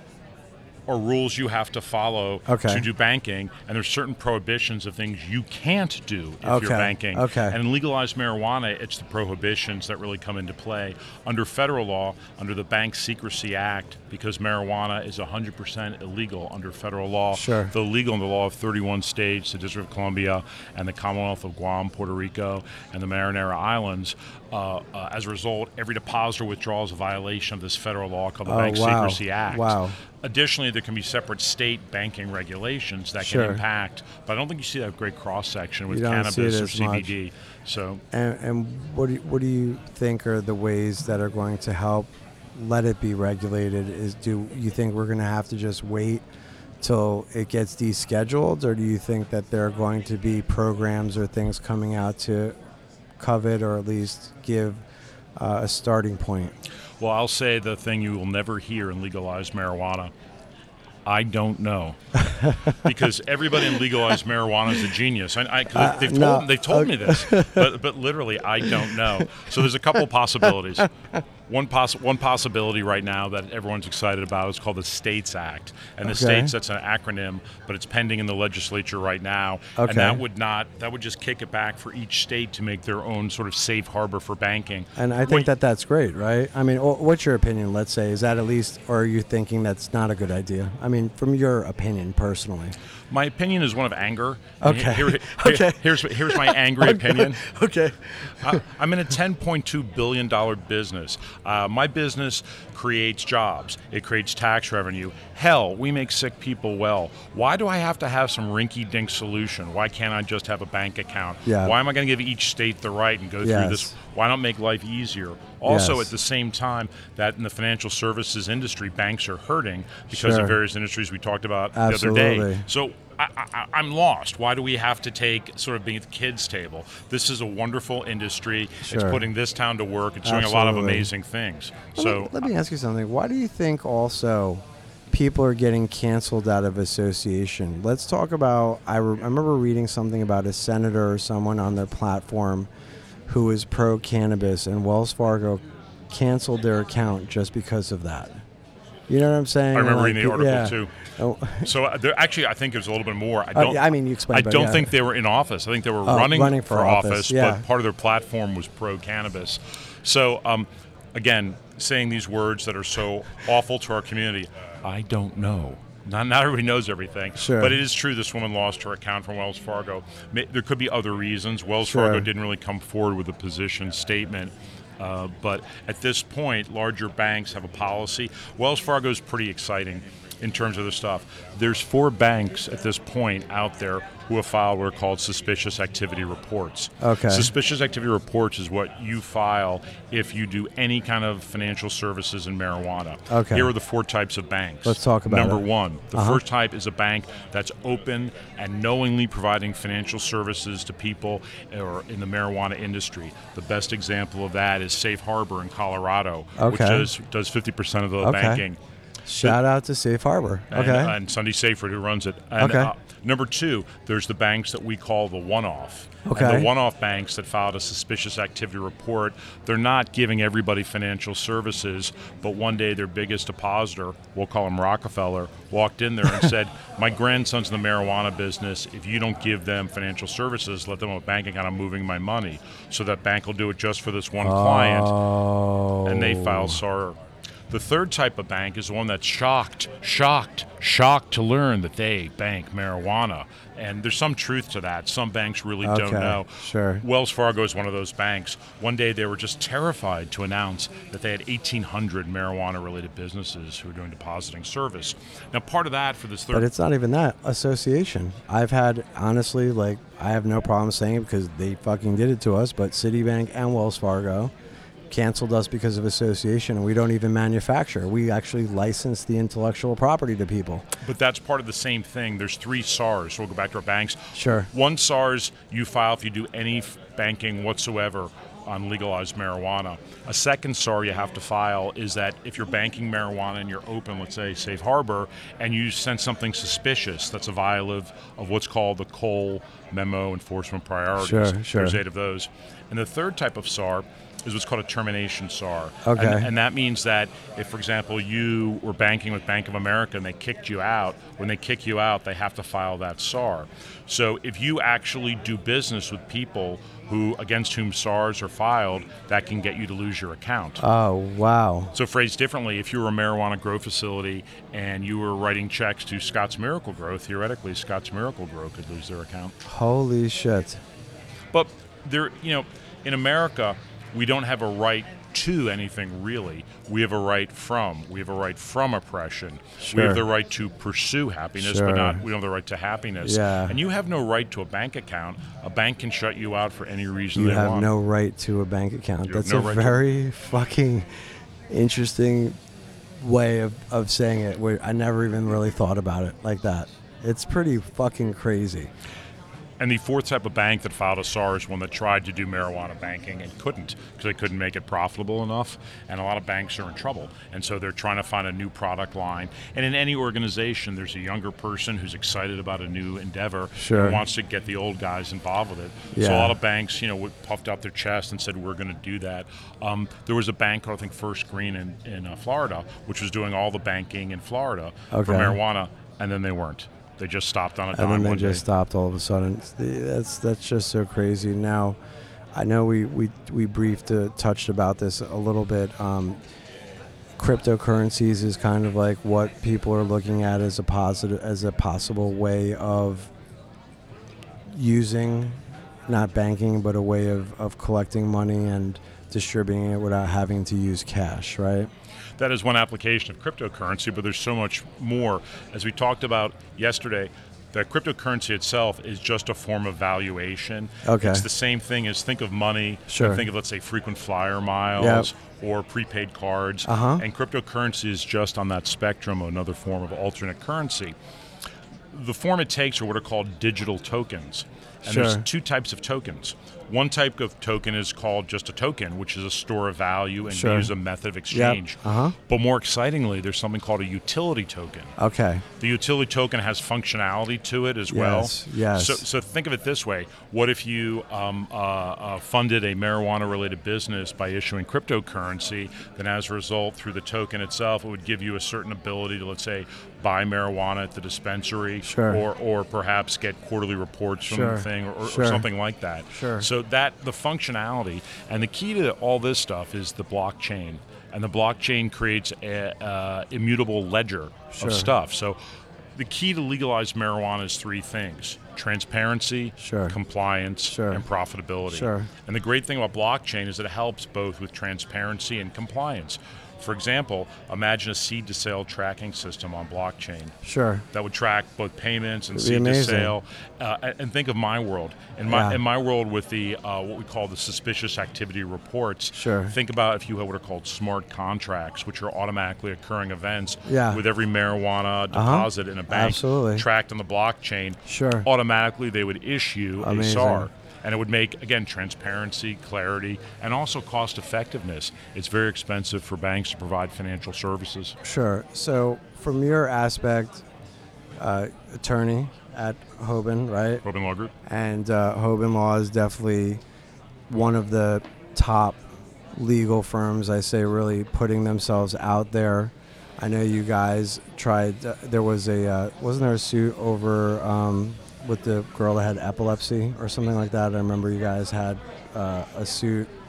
are rules you have to follow Okay. to do banking, and there's certain prohibitions of things you can't do if Okay. you're banking. Okay. And in legalized marijuana, it's the prohibitions that really come into play. Under federal law, under the Bank Secrecy Act, because marijuana is one hundred percent illegal under federal law, Sure. the legal in the law of thirty-one states, the District of Columbia, and the Commonwealth of Guam, Puerto Rico, and the Marinara Islands. Uh, uh, as a result, every depositor withdraws a violation of this federal law called the Oh, Bank wow. Secrecy Act. Wow. Additionally, there can be separate state banking regulations that Sure. can impact, but I don't think you see that great cross section with You don't see it cannabis or as C B D. much. So, And, and what do you, what do you think are the ways that are going to help let it be regulated? Is do you think we're going to have to just wait till it gets descheduled, or do you think that there are going to be programs or things coming out to covet or at least give uh, a starting point? well, I'll say the thing you will never hear in legalized marijuana. I don't know, because everybody in legalized marijuana is a genius. I, I, 'cause Uh, they've no. told they've told me this, but but literally I don't know. So there's a couple possibilities. One poss- one possibility right now that everyone's excited about is called the States Act, and the Okay. States, that's an acronym, but it's pending in the legislature right now. Okay. And that would not that would just kick it back for each state to make their own sort of safe harbor for banking. And I think Wait, that that's great, right? I mean, wh- what's your opinion? Let's say, is that at least, or are you thinking that's not a good idea? I mean, from your opinion personally. my opinion is one of anger. And Okay. here- here- Okay. Here's here's my angry opinion. Okay. I- I'm in a ten point two billion dollars business. Uh, my business creates jobs. It creates tax revenue. Hell, we make sick people well. Why do I have to have some rinky-dink solution? Why can't I just have a bank account? Yeah. Why am I going to give each state the right and go through Yes. this? Why not make life easier? Also, Yes. at the same time that in the financial services industry, banks are hurting because Sure. of various industries we talked about the Absolutely. other day. So I, I, I'm lost. Why do we have to take sort of being at the kids' table? This is a wonderful industry. It's Sure. putting this town to work. It's doing a lot of Absolutely. amazing things. Well, So let, let me ask you something. Why do you think also people are getting canceled out of association? Let's talk about. I, re- I remember reading something about a senator or someone on their platform who is pro cannabis, and Wells Fargo canceled their account just because of that. You know what I'm saying? I remember Like, reading the article yeah. too. Oh, So uh, there, actually, I think it was a little bit more. I Uh, don't. yeah, I mean, you explained I better, don't yeah. think they were in office. I think they were Oh, running, running for office, office, yeah. but part of their platform was pro cannabis. So um, again, saying these words that are so awful to our community, I don't know. Not, not everybody knows everything, Sure. but it is true this woman lost her account from Wells Fargo. May, there could be other reasons. Wells Sure. Fargo didn't really come forward with a position statement. Uh, but at this point, larger banks have a policy. Wells Fargo is pretty exciting in terms of the stuff. There's four banks at this point out there who have filed what are called suspicious activity reports. Okay. Suspicious activity reports is what you file if you do any kind of financial services in marijuana. Okay. Here are the four types of banks. Let's talk about Number it. one, the Uh-huh. first type is a bank that's open and knowingly providing financial services to people or in the marijuana industry. The best example of that is Safe Harbor in Colorado, which Okay. does, does fifty percent of the Okay. banking. shout out to Safe Harbor. And, Okay. and Sunday Safert, who runs it. And, Okay. uh, number two, there's the banks that we call the one-off. Okay. And the one-off banks that filed a suspicious activity report, they're not giving everybody financial services, but one day their biggest depositor, we'll call him Rockefeller, walked in there and said, my grandson's in the marijuana business. If you don't give them financial services, let them have a bank account, I'm moving my money. So that bank will do it just for this one client, Oh. and they file S A R. The third type of bank is the one that's shocked, shocked, shocked to learn that they bank marijuana. And there's some truth to that. Some banks really Okay, don't know. sure. Wells Fargo is one of those banks. One day they were just terrified to announce that they had eighteen hundred marijuana-related businesses who were doing depositing service. Now, part of that for this third... But it's not even that. Association. I've had, honestly, like, I have no problem saying it because they fucking did it to us, but Citibank and Wells Fargo canceled us because of association, and we don't even manufacture. We actually license the intellectual property to people. But that's part of the same thing. There's three S A Rs. So we'll go back to our banks. Sure. One S A Rs you file if you do any f- banking whatsoever on legalized marijuana. A second S A R you have to file is that if you're banking marijuana and you're open, let's say Safe Harbor, and you sense something suspicious, that's a violative of what's called the Cole Memo Enforcement Priorities. Sure, sure. There's eight of those. And the third type of S A R is what's called a termination S A R. Okay. And, and that means that if, for example, you were banking with Bank of America and they kicked you out, when they kick you out, they have to file that S A R. So if you actually do business with people who against whom S A Rs are filed, that can get you to lose your account. Oh, wow. So phrased differently, if you were a marijuana grow facility and you were writing checks to Scott's Miracle Grow, theoretically Scott's Miracle Grow could lose their account. Holy shit. But there, you know, in America, we don't have a right to anything really. We have a right from. We have a right from oppression. Sure. We have the right to pursue happiness, Sure. but not. We don't have the right to happiness. Yeah. And you have no right to a bank account. A bank can shut you out for any reason You they have want. no right to a bank account. You have That's no a right to- very fucking interesting way of, of saying it. Where I never even really thought about it like that. It's pretty fucking crazy. And the fourth type of bank that filed a S A R is one that tried to do marijuana banking and couldn't because they couldn't make it profitable enough. And a lot of banks are in trouble. And so they're trying to find a new product line. And in any organization, there's a younger person who's excited about a new endeavor Sure. and wants to get the old guys involved with it. Yeah. So a lot of banks, you know, would- puffed out their chest and said, we're going to do that. Um, there was a bank called, I think, First Green in, in uh, Florida, which was doing all the banking in Florida Okay. for marijuana, and then they weren't. They just stopped on a dime And then they one just day. stopped all of a sudden. It's the- That's that's just so crazy. Now, I know we we we briefed uh, touched about this a little bit. Um, cryptocurrencies is kind of like what people are looking at as a positive as a possible way of using, not banking, but a way of, of collecting money and distributing it without having to use cash, right? That is one application of cryptocurrency, but there's so much more. As we talked about yesterday, that cryptocurrency itself is just a form of valuation. Okay. It's the same thing as think of money, Sure. and think of, let's say, frequent flyer miles or prepaid cards. Uh-huh. And cryptocurrency is just on that spectrum, another form of alternate currency. The form it takes are what are called digital tokens. And Sure. there's two types of tokens. One type of token is called just a token, which is a store of value and Sure. use a method of exchange. Uh-huh. But more excitingly, there's something called a utility token. Okay. The utility token has functionality to it as well. Yes, yes. So, so think of it this way: what if you um, uh, uh, funded a marijuana-related business by issuing cryptocurrency? Then, as a result, through the token itself, it would give you a certain ability to, let's say, buy marijuana at the dispensary, Sure. or or perhaps get quarterly reports from Sure. the thing, or, or Sure. something like that. Sure. So that the functionality and the key to all this stuff is the blockchain. And the blockchain creates a uh, immutable ledger Sure. of stuff. So the key to legalized marijuana is three things: transparency, Sure. compliance, Sure. and profitability. Sure. And the great thing about blockchain is that it helps both with transparency and compliance. For example, imagine a seed to sale tracking system on blockchain Sure. that would track both payments and It'd be seed to amazing. sale. Uh, and- and think of my world. In my Yeah. in my world, with the uh, what we call the suspicious activity reports. Sure. Think about if you have what are called smart contracts, which are automatically occurring events Yeah. with every marijuana deposit in a bank Absolutely. tracked on the blockchain. Sure. Automatically, they would issue Amazing. a S A R. And it would make, again, transparency, clarity, and also cost effectiveness. It's very expensive for banks to provide financial services. Sure. So, from your aspect, uh, attorney at Hoban, right? Robin Law Group. And uh, Hoban Law is definitely one of the top legal firms, I say, really putting themselves out there. I know you guys tried, uh, there was a, uh, wasn't there a suit over um, with the girl that had epilepsy or something like that? I remember you guys had uh, a suit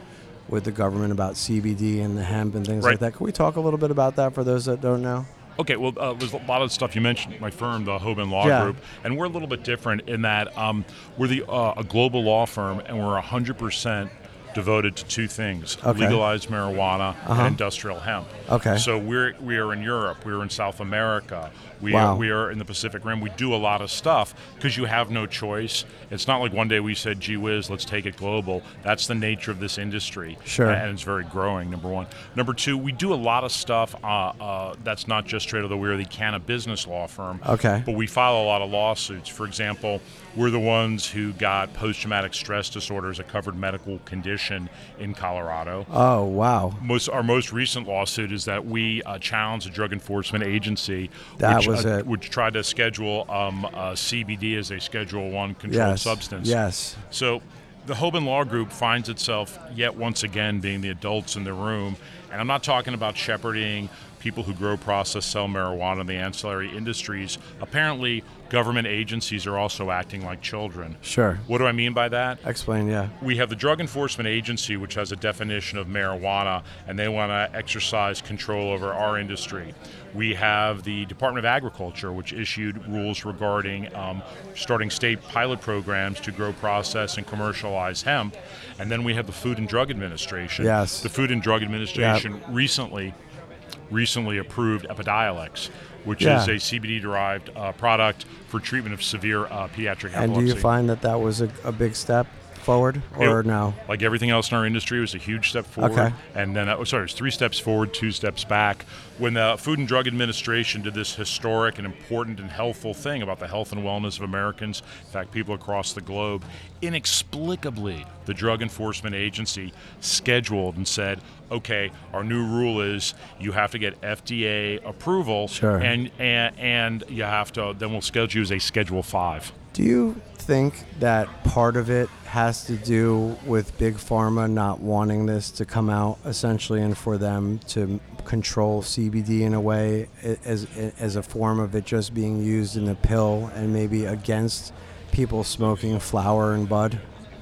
with the government about C B D and the hemp and things Right. like that. Can we talk a little bit about that for those that don't know? Okay, well, uh, there's a lot of stuff you mentioned. My firm, the Hoban Law Yeah. Group, and we're a little bit different in that um, we're the uh, a global law firm, and we're one hundred percent devoted to two things: Okay. legalized marijuana Uh-huh. and industrial hemp. Okay. So we're we are in Europe, we're in South America, we Wow. are we are in the Pacific Rim. We do a lot of stuff because you have no choice. It's not like one day we said, "Gee whiz, let's take it global." That's the nature of this industry. Sure. And it's very growing. Number one. Number two, we do a lot of stuff uh, uh, that's not just trade, although we're the Canna Business Law Firm. Okay. But we file a lot of lawsuits. For example, we're the ones who got post-traumatic stress disorder as a covered medical condition in Colorado. Oh, wow. Most, our most recent lawsuit is that we uh, challenged the Drug Enforcement Agency, That which, was uh, it. which tried to schedule um, uh, C B D as a Schedule One controlled Yes. substance. Yes. So the Hoban Law Group finds itself yet once again being the adults in the room, and I'm not talking about shepherding people who grow, process, sell marijuana in the ancillary industries. Apparently, government agencies are also acting like children. Sure. What do I mean by that? Explain, yeah. We have the Drug Enforcement Agency, which has a definition of marijuana, and they want to exercise control over our industry. We have the Department of Agriculture, which issued rules regarding um, starting state pilot programs to grow, process, and commercialize hemp. And then we have the Food and Drug Administration. Yes. The Food and Drug Administration recently recently approved Epidiolex, which Yeah. is a C B D-derived uh, product for treatment of severe uh, pediatric And epilepsy. do you find that that was a, a big step forward, or It- no? Like everything else in our industry, it was a huge step forward. Okay. And then, uh, oh, sorry, it was three steps forward, two steps back. When the Food and Drug Administration did this historic and important and healthful thing about the health and wellness of Americans, in fact, people across the globe, inexplicably, the Drug Enforcement Agency scheduled and said, okay, our new rule is you have to get F D A approval, Sure. and, and and you have to, then we'll schedule you as a Schedule five. Do you think that part of it has to do with Big Pharma not wanting this to come out, essentially, and for them to control C B D in a way as as a form of it just being used in the pill and maybe against people smoking flower and bud?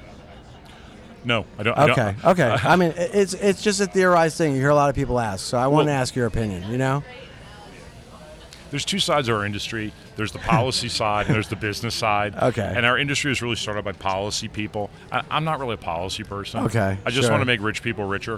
No, I don't. I don't- Okay, okay. I mean, it- it's it's just a theorized thing. You hear a lot of people ask, so I want to Well- ask your opinion. You know? There's two sides of our industry. There's the policy side and there's the business side. Okay. And our industry is really started by policy people. I, I'm not really a policy person. Okay, I just sure. want to make rich people richer.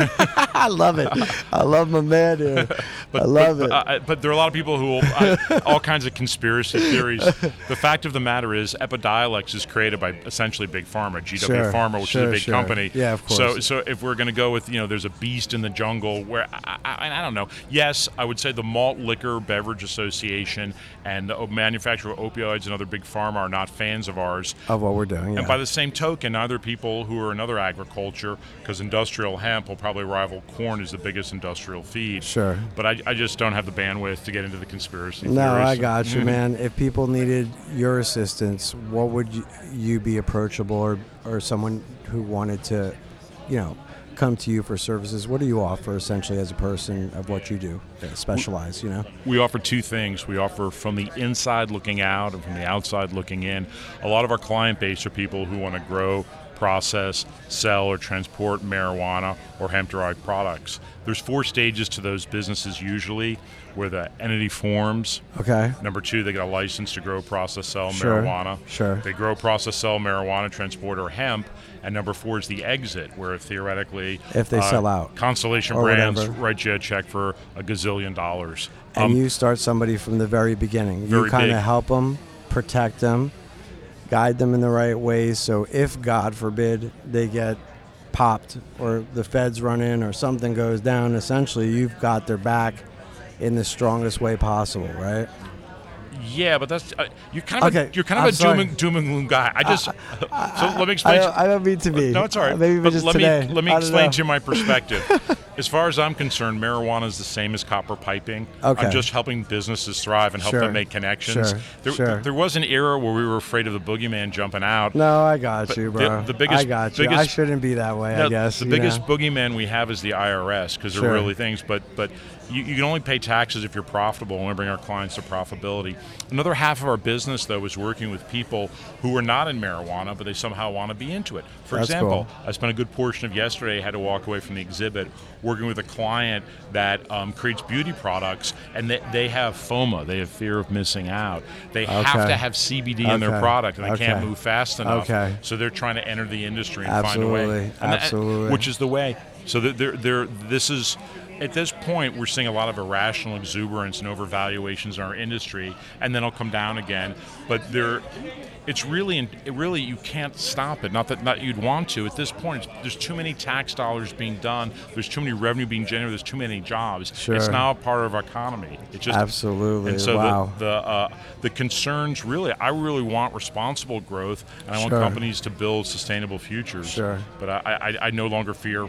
I love it. I love my man. Dude. I love but, it. uh, but there are a lot of people who will, uh, all kinds of conspiracy theories. The fact of the matter is, Epidiolex is created by essentially Big Pharma, G W Sure, Pharma, which sure, is a big sure. company. Yeah, of course. So, so if we're going to go with, you know, there's a beast in the jungle where, I, I, I don't know. Yes, I would say the Malt Liquor Beverage Association and the manufacturer of opioids and other big pharma are not fans of ours. Of what we're doing. And Yeah. by the same token, other people who are in other agriculture, because industrial hemp will probably rival corn as the biggest industrial feed. Sure. But I, I just don't have the bandwidth to get into the conspiracy No, theories. I got you, man. If people needed your assistance, what would you, you be approachable, or, or someone who wanted to, you know, come to you for services? What do you offer essentially as a person of what you do? Yeah, specialize, you know? We offer two things. We offer from the inside looking out and from the outside looking in. A lot of our client base are people who want to grow, process, sell, or transport marijuana or hemp-derived products. There's four stages to those businesses usually, where the entity forms. Okay. Number two, they get a license to grow, process, sell Sure, marijuana. sure. They grow, process, sell marijuana, transport, or hemp. And number four is the exit, where theoretically, If they uh, sell out. Constellation Or Brands whatever. write you a check for a gazillion dollars. And Um, you start somebody from the very beginning. You Very kind of big. help them, protect them, guide them in the right ways. So if, God forbid, they get popped or the feds run in or something goes down, essentially you've got their back in the strongest way possible, right? Yeah, but that's uh, you're kind of Okay, a, you're kind of I'm a doom sorry. and, doom and gloom guy. I just so let me I explain. don't, I don't mean to be. No, it's all right. Maybe but just let today. me let me I don't explain know. to you my perspective. As far as I'm concerned, marijuana is the same as copper piping. Okay. I'm just helping businesses thrive and help Sure. them make connections. Sure. There, Sure. there was an era where we were afraid of the boogeyman jumping out. No, I got But you, the- bro. the biggest- I got you. I biggest- shouldn't be that way, No, I guess. the you biggest know? boogeyman we have is the I R S because Sure. they're really things. But but you, you can only pay taxes if you're profitable, and we bring our clients to profitability. Another half of our business, though, is working with people who are not in marijuana, but they somehow want to be into it. For That's example, cool. I spent a good portion of yesterday, had to walk away from the exhibit, working with a client that um, creates beauty products, and they, they have FOMO, they have fear of missing out. They Okay. have to have C B D in their Okay. product, and they Okay. can't move fast enough. Okay. So they're trying to enter the industry and Absolutely. find a way. And that- Absolutely. which is the way. So they're, they're, this is, at this point, we're seeing a lot of irrational exuberance and overvaluations in our industry, and then it'll come down again. But there, it's really, it really, you can't stop it. Not that not you'd want to. At this point, it's, there's too many tax dollars being done. There's too many revenue being generated. There's too many jobs. Sure. It's now a part of our economy. It just Absolutely. And so Wow. the the, uh, the concerns really, I really want responsible growth, and I want Sure. companies to build sustainable futures. Sure. But I, I, I no longer fear.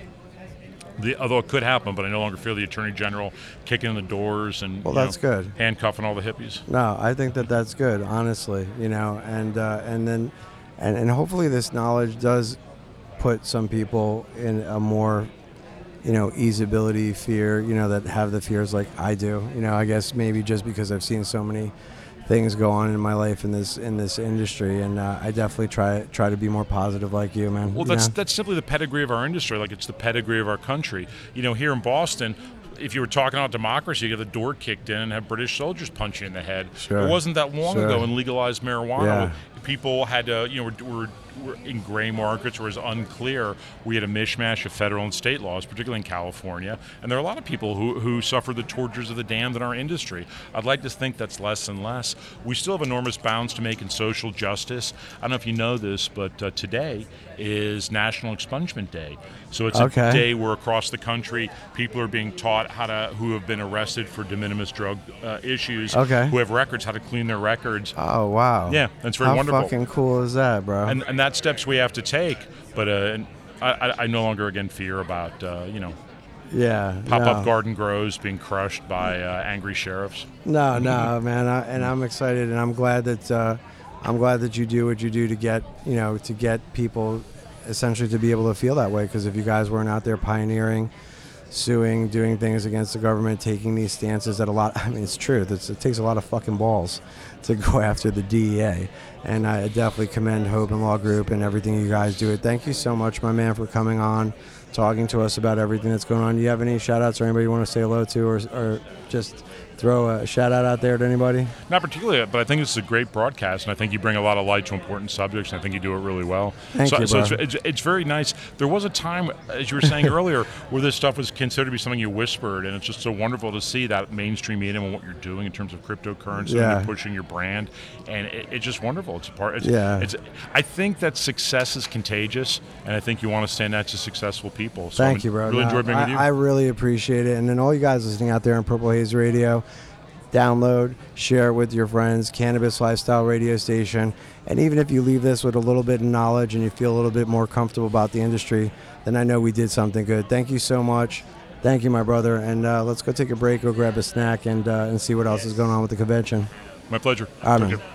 The, although it could happen, but I no longer feel the Attorney General kicking in the doors and Well, you that's know, good. handcuffing all the hippies. No, I think that that's good, honestly. You know, and uh, and then, and, and hopefully this knowledge does put some people in a more, you know, easeability fear. You know, that have the fears like I do. You know, I guess maybe just because I've seen so many things go on in my life in this in this industry, and uh, I definitely try try to be more positive like you, man. Well, you that's know? that's simply the pedigree of our industry. Like it's the pedigree of our country. You know, here in Boston, if you were talking about democracy, you get the door kicked in and have British soldiers punch you in the head. Sure. It wasn't that long Sure. ago when legalized marijuana. Yeah. People had to, you know, were, were, were in gray markets where it was unclear. We had a mishmash of federal and state laws, particularly in California. And there are a lot of people who, who suffer the tortures of the damned in our industry. I'd like to think that's less and less. We still have enormous bounds to make in social justice. I don't know if you know this, but uh, today is National Expungement Day. So it's Okay. a day where across the country people are being taught how to, who have been arrested for de minimis drug uh, issues, Okay. who have records, how to clean their records. Oh wow. Yeah, that's very How wonderful. fucking cool is that, bro? And and that's steps we have to take. But uh, I, I, I no longer again fear about uh, you know yeah. pop-up no. garden grows being crushed by uh, angry sheriffs. No, no, man, I, and I'm excited, and I'm glad that uh, I'm glad that you do what you do to get you know to get people essentially to be able to feel that way. Because if you guys weren't out there pioneering, suing, doing things against the government, taking these stances that a lot, I mean, it's true. It's, it takes a lot of fucking balls to go after the D E A. And I definitely commend Hope and Law Group and everything you guys do. Thank you so much, my man, for coming on, talking to us about everything that's going on. Do you have any shout outs or anybody you want to say hello to, or, or just throw a shout out out there to anybody? Not particularly, but I think this is a great broadcast, and I think you bring a lot of light to important subjects, and I think you do it really well. Thank so you, so bro. it's, it's, it's very nice. There was a time, as you were saying earlier, where this stuff was considered to be something you whispered, and it's just so wonderful to see that mainstream medium and what you're doing in terms of cryptocurrency, Yeah. and you're pushing your brand, and it, it's just wonderful. It's a part. It's, Yeah. It's, I think that success is contagious, and I think you want to stand out to successful people. So Thank I'm- you, bro. Really No, enjoyed being I, with you. I really appreciate it. And then all you guys listening out there on Purple Haze Radio, download, share it with your friends, Cannabis Lifestyle Radio Station. And even if you leave this with a little bit of knowledge and you feel a little bit more comfortable about the industry, then I know we did something good. Thank you so much. Thank you, my brother. And uh, let's go take a break, go grab a snack, and uh, and see what else is going on with the convention. My pleasure. All right, Take man. care.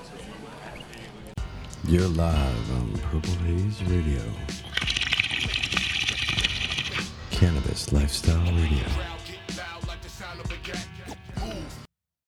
You're live on Purple Haze Radio. Cannabis Lifestyle Radio.